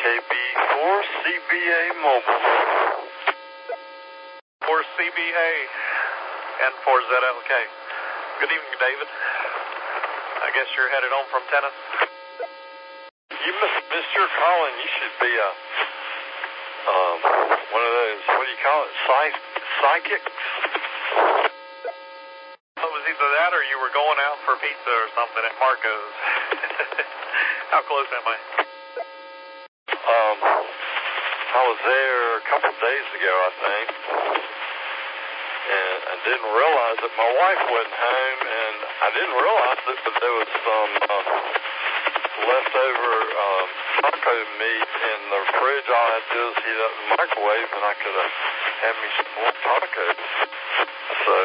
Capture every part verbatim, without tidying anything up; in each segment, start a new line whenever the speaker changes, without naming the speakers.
B four C B A Mobile.
four C B A and four Z L K. Good evening, David. I guess you're headed home from tennis.
You must have missed your calling. You should be a, um, one of those, what do you call it, Psych psychics?
It was either that or you were going out for pizza or something at Marco's. How close am I?
Um, I was there a couple of days ago, I think, and I didn't realize that my wife wasn't home, and I didn't realize it, but there was some uh, leftover um, taco meat in the fridge. All I had to do was heat up the microwave, and I could have had me some more tacos. So,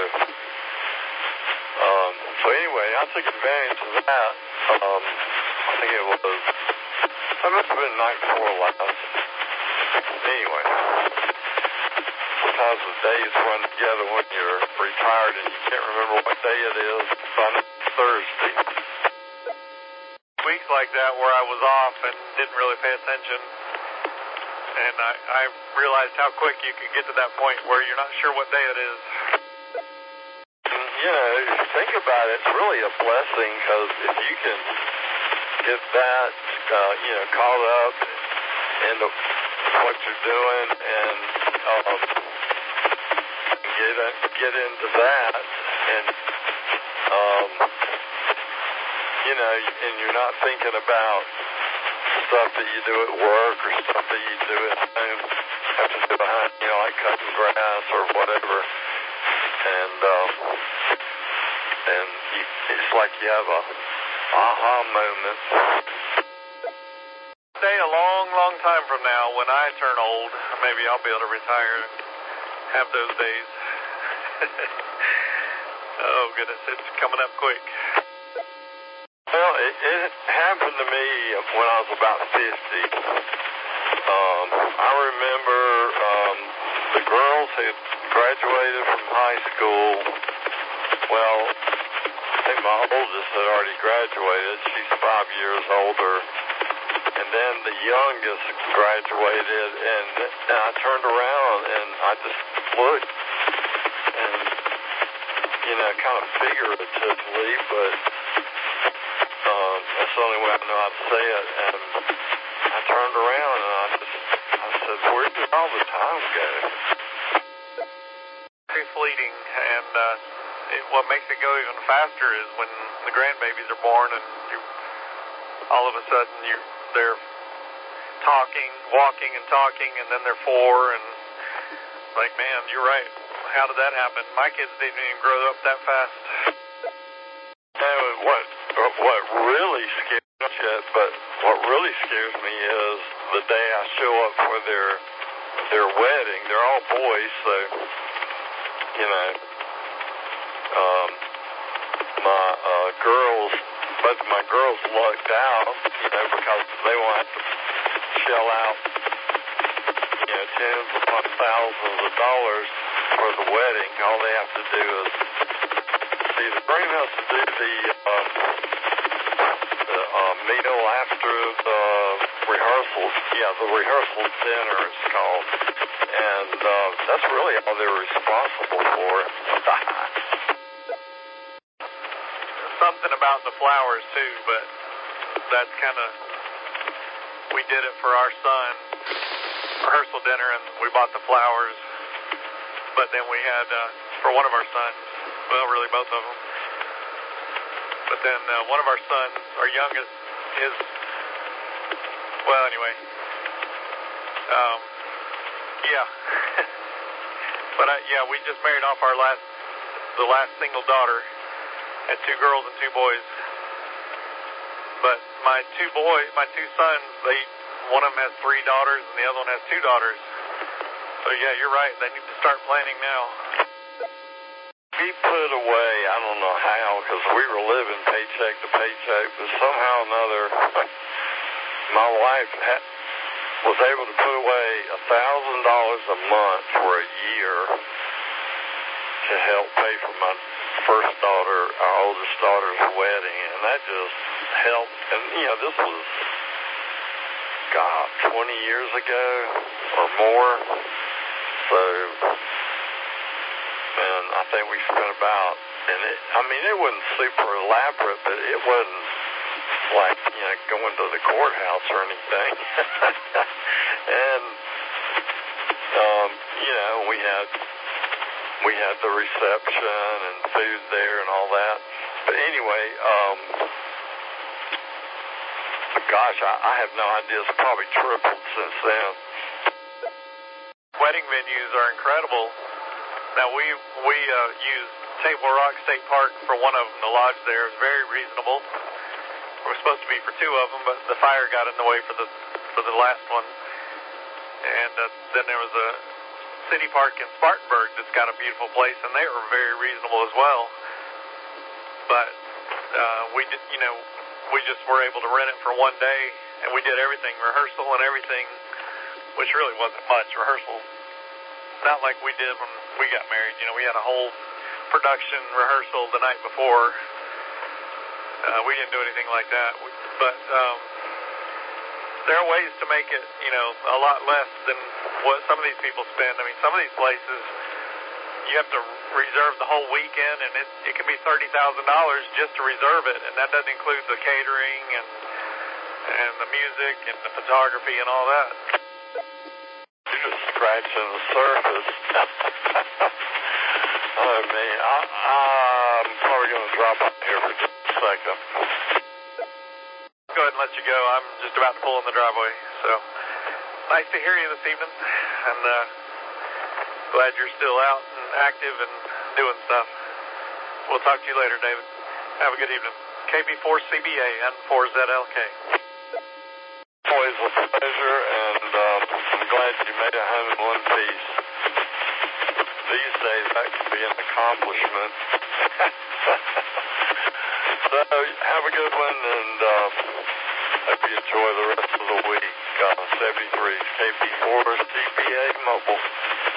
um, so anyway, I took advantage of that. Um, I think it was, it must have been the night before last. Anyway, sometimes the days run together when you're retired and you can't remember what day it is. So I know it's Thursday.
Weeks like that where I was off and didn't really pay attention, and I, I realized how quick you could get to that point where you're not sure what day it is.
You know, if you think about it, it's really a blessing, because if you can get that, uh, you know, caught up into what you're doing and um, get get into that, and um, you know, and you're not thinking about stuff that you do at work or stuff that you do at home, have to do behind, you know, like cutting grass or whatever, and um, and you, it's like you have a aha moment.
Say a long, long time from now, when I turn old, maybe I'll be able to retire and have those days. Oh goodness, it's coming up quick.
Well, it, it happened to me when I was about fifty. Um, I remember um, the girls had graduated from high school. Well, I think my oldest had already graduated. She's five years older. And then the youngest graduated, and, and I turned around and I just looked, and, you know, kind of figuratively, but um, that's the only way I know how to say it, and I turned around and I just, I said, where did all the time go?
Very fleeting, and uh, it, what makes it go even faster is when the grandbabies are born and you, all of a sudden you they're talking, walking and talking, and then they're four, and like, man, you're right. How did that happen? My kids didn't even grow up that fast.
And what, what really scares me, but what really scares me is the day I show up for their their wedding. They're all boys, so, you know, um, my uh, girls, both of my girls lucked out, you know, because they won't have to shell out, you know, tens upon thousands of dollars for the wedding. All they have to do is, see, the brain has to do the, um, the uh, meal after the rehearsals. Yeah, the rehearsal dinner is called. And uh, that's really all they're responsible for.
Something about the flowers, too, but that's kind of, we did it for our son, rehearsal dinner, and we bought the flowers, but then we had, uh, for one of our sons, well, really both of them, but then uh, one of our sons, our youngest, is, well, anyway, um, yeah, but I, yeah, we just married off our last, the last single daughter, had two girls and two boys. But my two boys, my two sons, they, one of them has three daughters and the other one has two daughters. So yeah, you're right. They need to start planning now.
We put away, I don't know how, because we were living paycheck to paycheck, but somehow or another, my wife had, was able to put away a thousand dollars a month for a year to help pay for my first daughter, our oldest daughter's wedding, and that just helped. And, you know, this was God, twenty years ago or more. So, and I think we spent about, and it, I mean, it wasn't super elaborate, but it wasn't like, you know, going to the courthouse or anything. And, um, you know, we had, we had the reception and food there and all that. But anyway, um, gosh, I, I have no idea. It's probably tripled since then.
Wedding venues are incredible. Now, we we uh, used Table Rock State Park for one of them. The lodge there is very reasonable. It was supposed to be for two of them, but the fire got in the way for the for the last one. And uh, then there was a city park in Spartanburg that's got a beautiful place, and they were very reasonable as well. But uh, we did, you know, we just were able to rent it for one day, and we did everything, rehearsal and everything, which really wasn't much rehearsal. Not like we did when we got married. You know, we had a whole production rehearsal the night before. Uh, we didn't do anything like that. We, but um, there are ways to make it, you know, a lot less than what some of these people spend. I mean, some of these places, you have to reserve the whole weekend, and it, it can be thirty thousand dollars just to reserve it, and that doesn't include the catering and and the music and the photography and all that.
You're just scratching the surface. Oh, man. I, I'm probably going to drop up here for just a second.
Go ahead and let you go. I'm just about to pull in the driveway. So, nice to hear you this evening, and uh, glad you're still out and active and doing stuff. We'll talk to you later, David. Have a good evening. K B four C B A and four Z L K.
Always a pleasure, and um, I'm glad you made it home in one piece. These days, that could be an accomplishment. So, have a good one, and um, hope you enjoy the rest of the week. Uh, seventy-three K B four C B A Mobile.